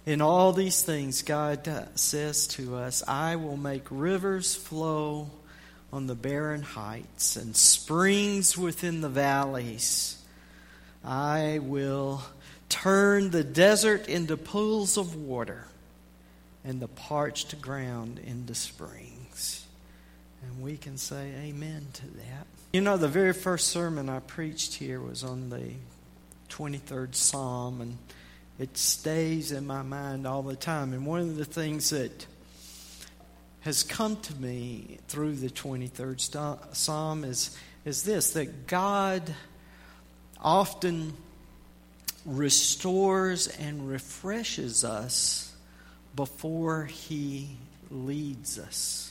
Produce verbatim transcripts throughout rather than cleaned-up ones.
In all these things, God says to us, I will make rivers flow on the barren heights and springs within the valleys. I will turn the desert into pools of water and the parched ground into springs. And we can say amen to that. You know, the very first sermon I preached here was on the twenty-third Psalm, and it stays in my mind all the time. And one of the things that has come to me through the twenty-third Psalm is, is this, that God often restores and refreshes us before He leads us.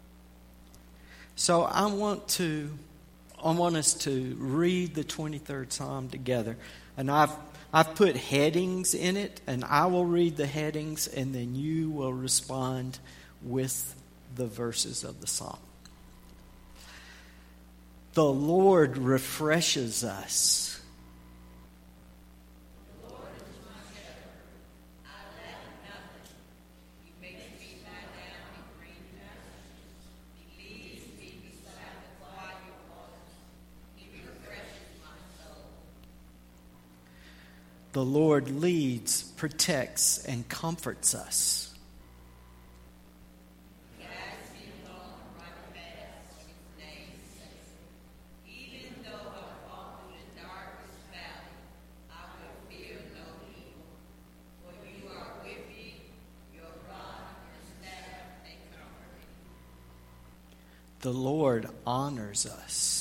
So I want to, I want us to read the twenty-third Psalm together. And I've I've put headings in it, and I will read the headings, and then you will respond with the verses of the psalm. The Lord refreshes us. The Lord is my shepherd. I lack nothing. He makes me lie down in green pastures. He leads me beside the quiet waters. He refreshes my soul. The Lord leads, protects, and comforts us. He guides me along the right path for His name's sake. Even though I walk through the darkest valley, I will fear no evil. For you are with me, your rod and staff, they comfort me. The Lord honors us.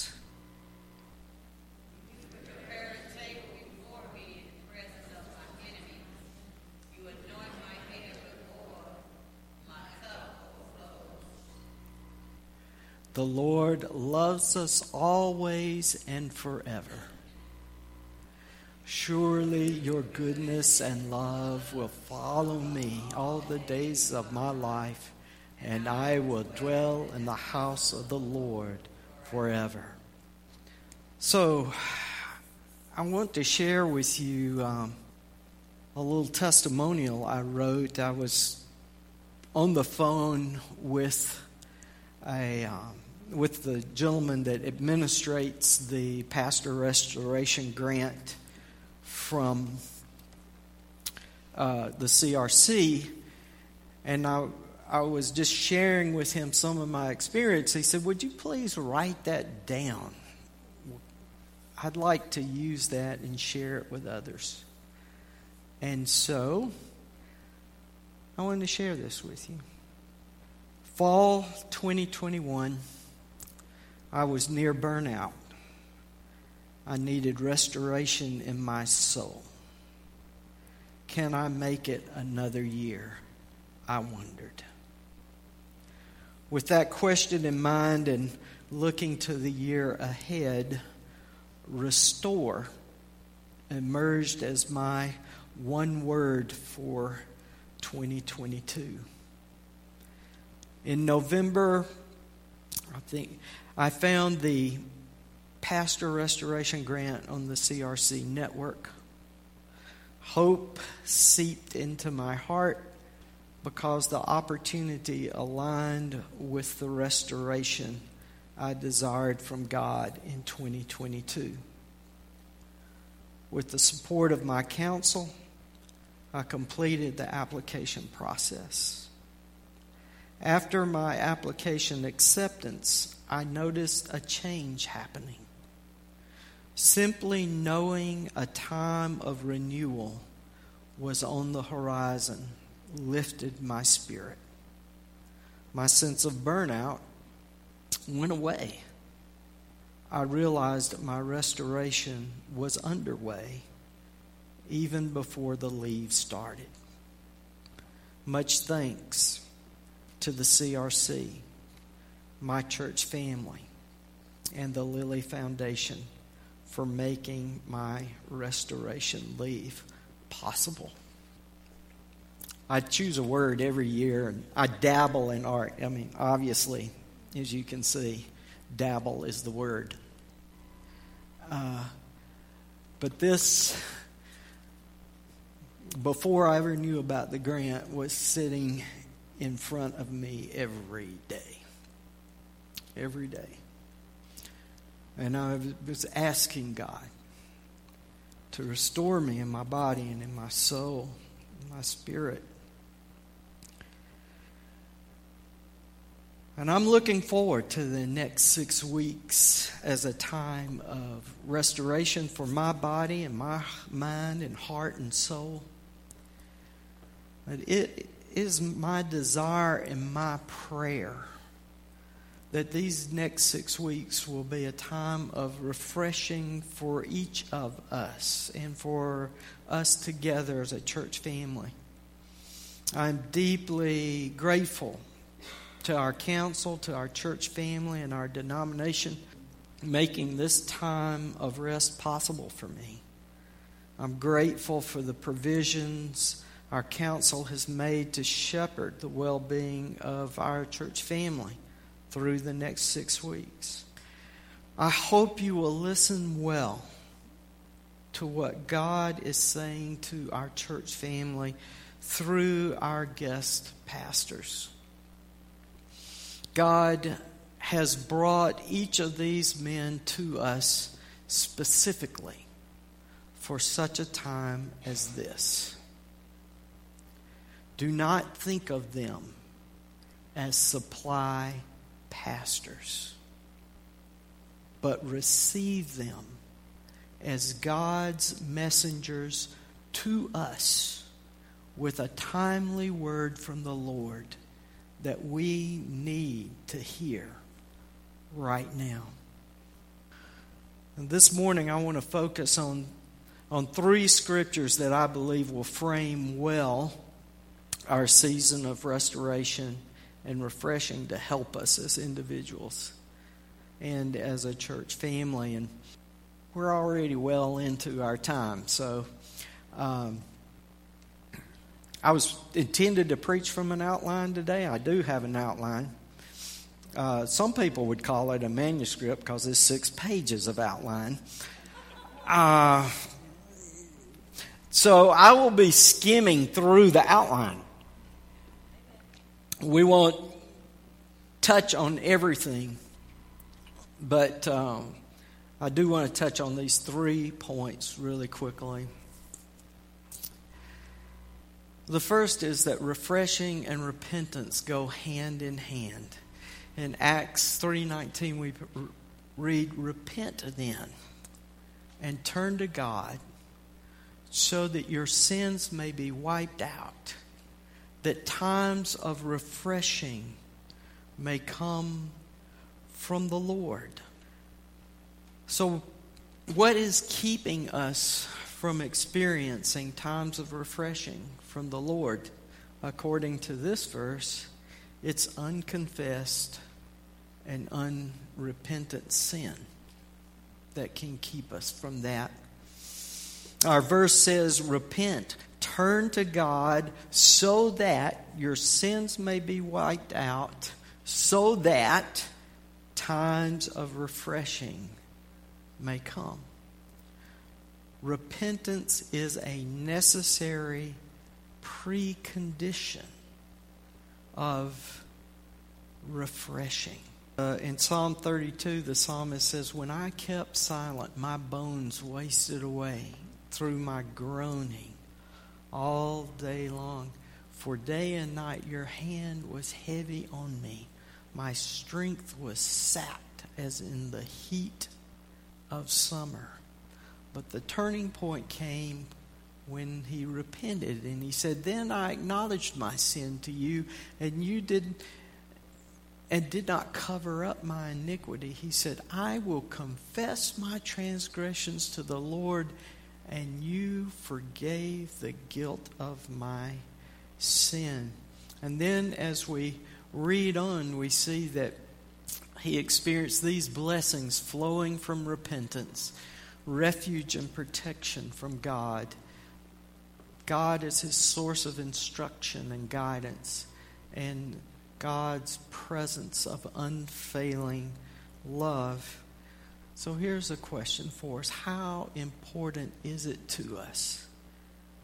The Lord loves us always and forever. Surely your goodness and love will follow me all the days of my life, and I will dwell in the house of the Lord forever. So, I want to share with you um, a little testimonial I wrote. I was on the phone with a um, with the gentleman that administrates the Pastor Restoration Grant from uh, the C R C, and I I was just sharing with him some of my experience. He said, "Would you please write that down? I'd like to use that and share it with others." And so I wanted to share this with you. Fall twenty twenty-one, I was near burnout. I needed restoration in my soul. Can I make it another year? I wondered. With that question in mind and looking to the year ahead, restore emerged as my one word for twenty twenty-two. In November, I think I found the Pastor Restoration Grant on the C R C network. Hope seeped into my heart because the opportunity aligned with the restoration I desired from God in twenty twenty-two. With the support of my counsel, I completed the application process. After my application acceptance, I noticed a change happening. Simply knowing a time of renewal was on the horizon lifted my spirit. My sense of burnout went away. I realized that my restoration was underway even before the leaves started. Much thanks to the C R C, my church family, and the Lilly Foundation for making my restoration leave possible. I choose a word every year, and I dabble in art. I mean, obviously, as you can see, dabble is the word. Uh, but this, before I ever knew about the grant, was sitting in front of me every day. Every day. And I was asking God to restore me in my body and in my soul, in my spirit. And I'm looking forward to the next six weeks as a time of restoration for my body and my mind and heart and soul. But it is my desire and my prayer that these next six weeks will be a time of refreshing for each of us and for us together as a church family. I'm deeply grateful to our council, to our church family, and our denomination, making this time of rest possible for me. I'm grateful for the provisions our council has made to shepherd the well-being of our church family through the next six weeks. I hope you will listen well to what God is saying to our church family through our guest pastors. God has brought each of these men to us specifically for such a time as this. Do not think of them as supply pastors, but receive them as God's messengers to us with a timely word from the Lord that we need to hear right now. And this morning I want to focus on, on three scriptures that I believe will frame well our season of restoration and refreshing to help us as individuals and as a church family. And we're already well into our time. So um, I was intended to preach from an outline today. I do have an outline. Uh, some people would call it a manuscript because it's six pages of outline. Uh, so I will be skimming through the outline. We won't touch on everything, but um, I do want to touch on these three points really quickly. The first is that refreshing and repentance go hand in hand. In Acts three nineteen, we read, "Repent then and turn to God so that your sins may be wiped out, that times of refreshing may come from the Lord." So, what is keeping us from experiencing times of refreshing from the Lord? According to this verse, it's unconfessed and unrepentant sin that can keep us from that. Our verse says, repent, turn to God so that your sins may be wiped out, so that times of refreshing may come. Repentance is a necessary precondition of refreshing. Uh, in Psalm thirty-two, the psalmist says, "When I kept silent, my bones wasted away through my groaning all day long. For day and night your hand was heavy on me. My strength was sapped as in the heat of summer." But the turning point came when he repented, and he said, "Then I acknowledged my sin to you, and you did and did not cover up my iniquity." He said, "I will confess my transgressions to the Lord, and you forgave the guilt of my sin." And then as we read on, we see that he experienced these blessings flowing from repentance, refuge and protection from God. God is his source of instruction and guidance, and God's presence of unfailing love. So here's a question for us. How important is it to us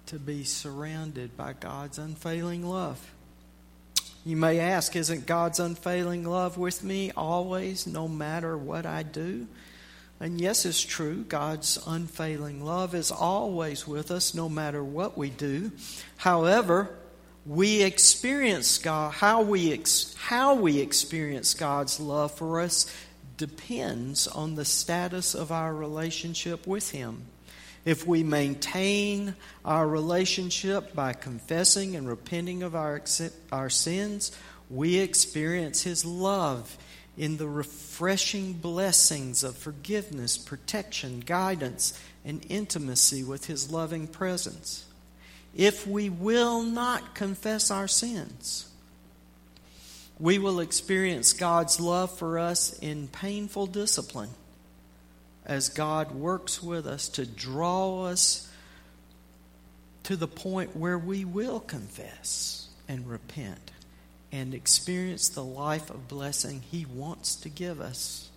to be surrounded by God's unfailing love. You may ask, isn't God's unfailing love with me always, no matter what I do? And yes, it's true. God's unfailing love is always with us, no matter what we do. However, we experience God, how we ex, how we experience God's love for us depends on the status of our relationship with Him. If we maintain our relationship by confessing and repenting of our, our sins, we experience His love in the refreshing blessings of forgiveness, protection, guidance, and intimacy with His loving presence. If we will not confess our sins, we will experience God's love for us in painful discipline as God works with us to draw us to the point where we will confess and repent and experience the life of blessing He wants to give us.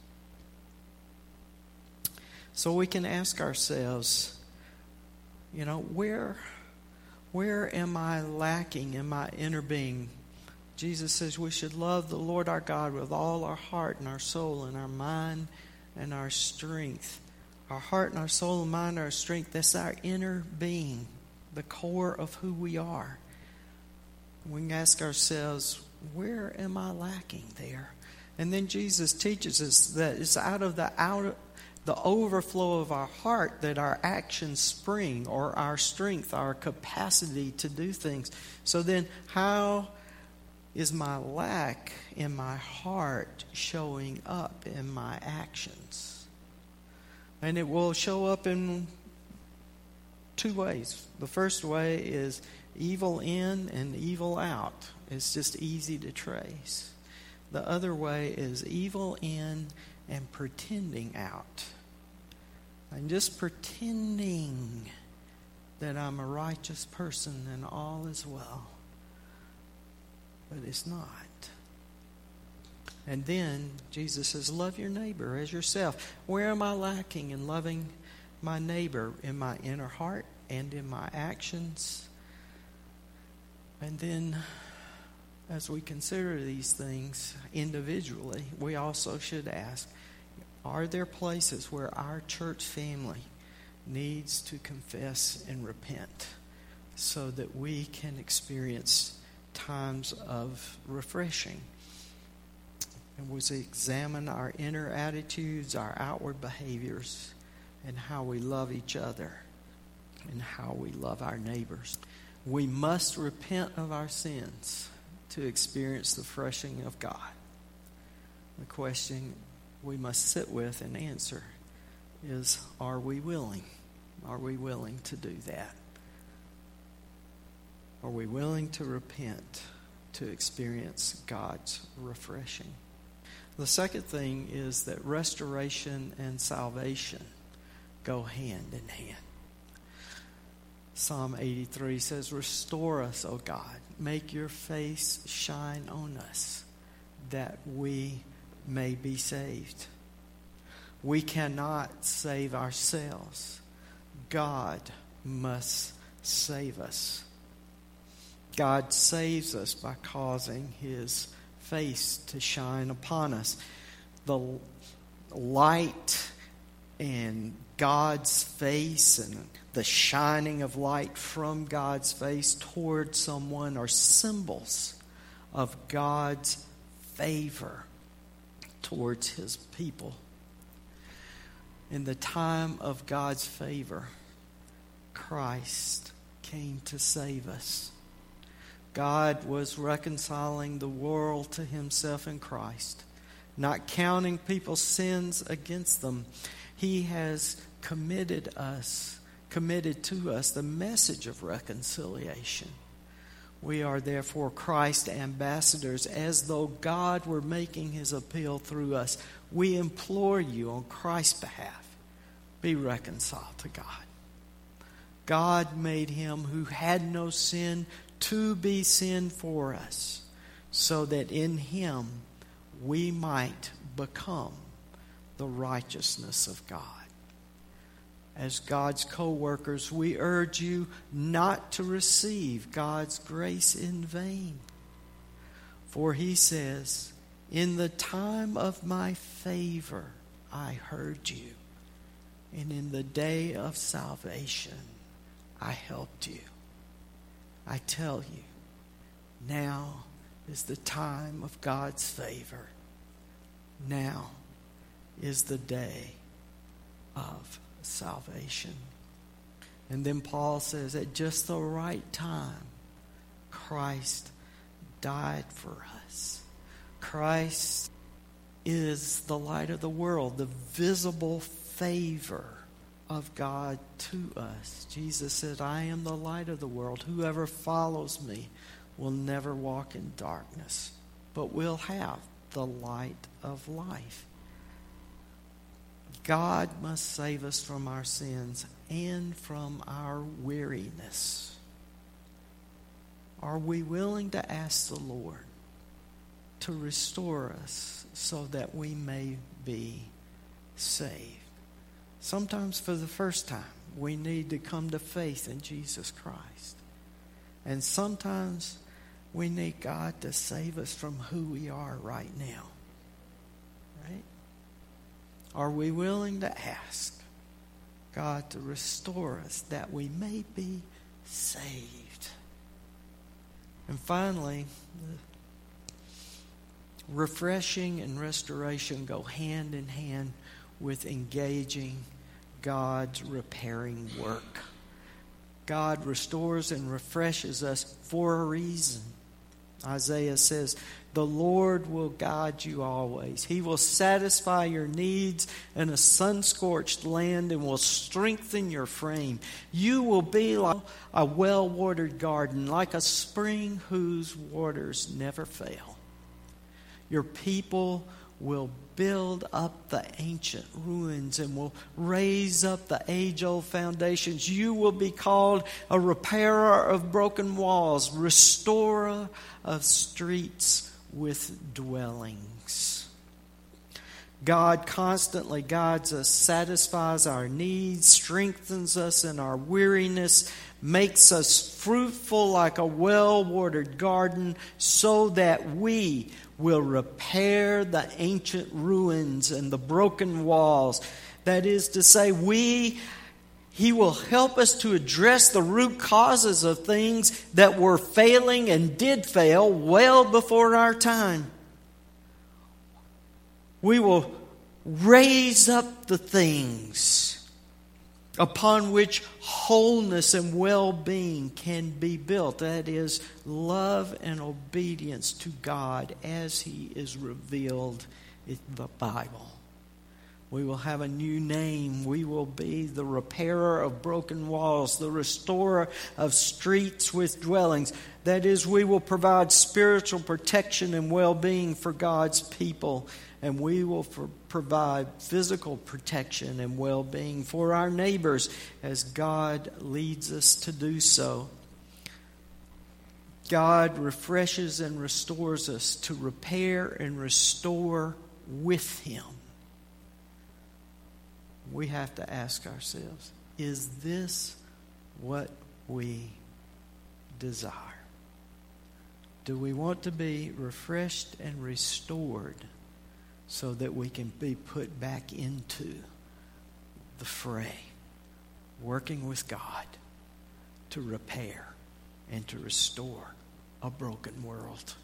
So we can ask ourselves, you know, where, where am I lacking in my inner being? Jesus says we should love the Lord our God with all our heart and our soul and our mind and our strength. Our heart and our soul and mind and our strength, that's our inner being, the core of who we are. We can ask ourselves, where am I lacking there? And then Jesus teaches us that it's out of the out, the overflow of our heart that our actions spring, or our strength, our capacity to do things. So then how is my lack in my heart showing up in my actions? And it will show up in two ways. The first way is evil in and evil out. It's just easy to trace. The other way is evil in and pretending out. I'm just pretending that I'm a righteous person and all is well. But it's not. And then Jesus says, love your neighbor as yourself. Where am I lacking in loving my neighbor? In my inner heart and in my actions? And then as we consider these things individually, we also should ask, are there places where our church family needs to confess and repent so that we can experience times of refreshing? And we examine our inner attitudes, our outward behaviors, and how we love each other and how we love our neighbors. We must repent of our sins to experience the refreshing of God. The question we must sit with and answer is, are we willing? Are we willing to do that? Are we willing to repent to experience God's refreshing? The second thing is that restoration and salvation go hand in hand. Psalm eighty-three says, restore us, O God. Make your face shine on us, that we may be saved. We cannot save ourselves. God must save us. God saves us by causing His face to shine upon us. The light and God's face and the shining of light from God's face toward someone are symbols of God's favor towards His people. In the time of God's favor, Christ came to save us. God was reconciling the world to Himself in Christ, not counting people's sins against them. He has committed us, committed to us the message of reconciliation. We are therefore Christ's ambassadors, as though God were making His appeal through us. We implore you on Christ's behalf, be reconciled to God. God made Him who had no sin to be sin for us, so that in Him we might become the righteousness of God. as God's co-workers, we urge you not to receive God's grace in vain. For he says, in the time of my favor I heard you, and in the day of salvation I helped you. I tell you, now is the time of God's favor. Now is the day of salvation. And then Paul says, at just the right time, Christ died for us. Christ is the light of the world, the visible favor of God to us. Jesus said, I am the light of the world. Whoever follows me will never walk in darkness, but will have the light of life. God must save us from our sins and from our weariness. Are we willing to ask the Lord to restore us so that we may be saved? Sometimes for the first time, we need to come to faith in Jesus Christ. And sometimes we need God to save us from who we are right now. Right? Are we willing to ask God to restore us that we may be saved? And finally, refreshing and restoration go hand in hand with engaging God's repairing work. God restores and refreshes us for a reason. Isaiah says, the Lord will guide you always. He will satisfy your needs in a sun-scorched land and will strengthen your frame. You will be like a well-watered garden, like a spring whose waters never fail. Your people will build up the ancient ruins and will raise up the age-old foundations. You will be called a repairer of broken walls, restorer of streets with dwellings. God constantly guides us, satisfies our needs, strengthens us in our weariness, makes us fruitful like a well-watered garden so that we will repair the ancient ruins and the broken walls. That is to say, we, He will help us to address the root causes of things that were failing and did fail well before our time. We will raise up the things upon which wholeness and well-being can be built. That is, love and obedience to God as He is revealed in the Bible. We will have a new name. We will be the repairer of broken walls, the restorer of streets with dwellings. That is, we will provide spiritual protection and well-being for God's people. And we will for, provide physical protection and well-being for our neighbors as God leads us to do so. God refreshes and restores us to repair and restore with Him. We have to ask ourselves, is this what we desire? Do we want to be refreshed and restored so that we can be put back into the fray, working with God to repair and to restore a broken world?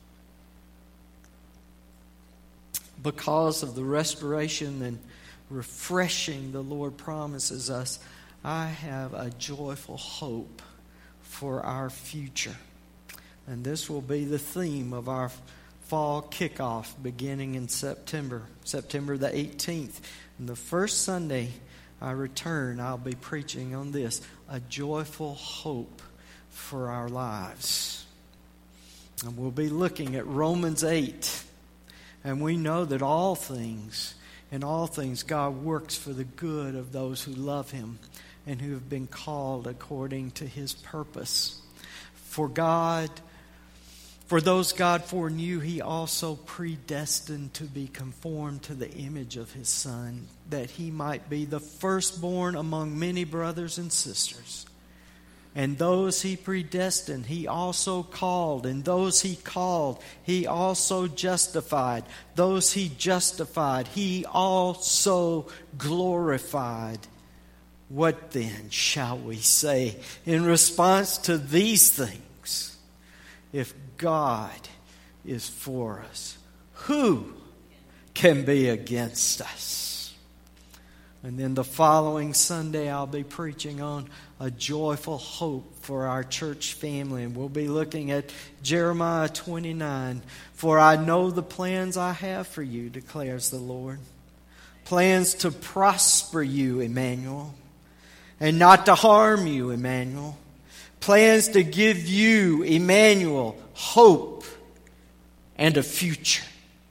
Because of the restoration and refreshing the Lord promises us, I have a joyful hope for our future. And this will be the theme of our fall kickoff beginning in September, September the eighteenth. And the first Sunday I return, I'll be preaching on this, a joyful hope for our lives. And we'll be looking at Romans eight. And we know that all things, in all things, God works for the good of those who love Him and who have been called according to His purpose. For God For those God foreknew, He also predestined to be conformed to the image of His Son, that He might be the firstborn among many brothers and sisters. And those He predestined, He also called. And those He called, He also justified. Those He justified, He also glorified. What then shall we say in response to these things? If God is for us, who can be against us? And then the following Sunday, I'll be preaching on a joyful hope for our church family. And we'll be looking at Jeremiah twenty-nine. For I know the plans I have for you, declares the Lord. Plans to prosper you, Emmanuel, and not to harm you, Emmanuel. Plans to give you, Emmanuel, hope and a future.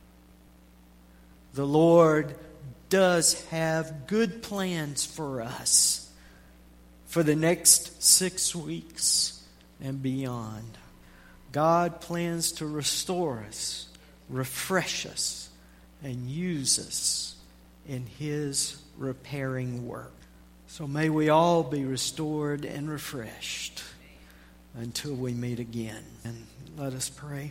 The Lord does have good plans for us for the next six weeks and beyond. God plans to restore us, refresh us, and use us in His repairing work. So may we all be restored and refreshed until we meet again. And let us pray.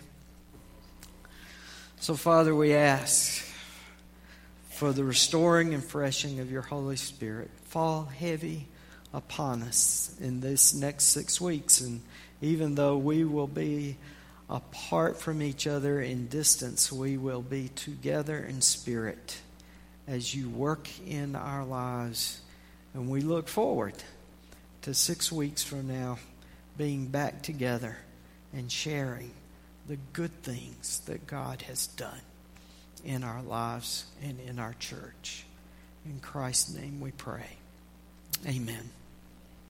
So, Father, we ask for the restoring and freshing of your Holy Spirit. Fall heavy upon us in this next six weeks. And even though we will be apart from each other in distance, we will be together in spirit as you work in our lives. And we look forward to six weeks from now being back together and sharing the good things that God has done in our lives and in our church. In Christ's name we pray. Amen.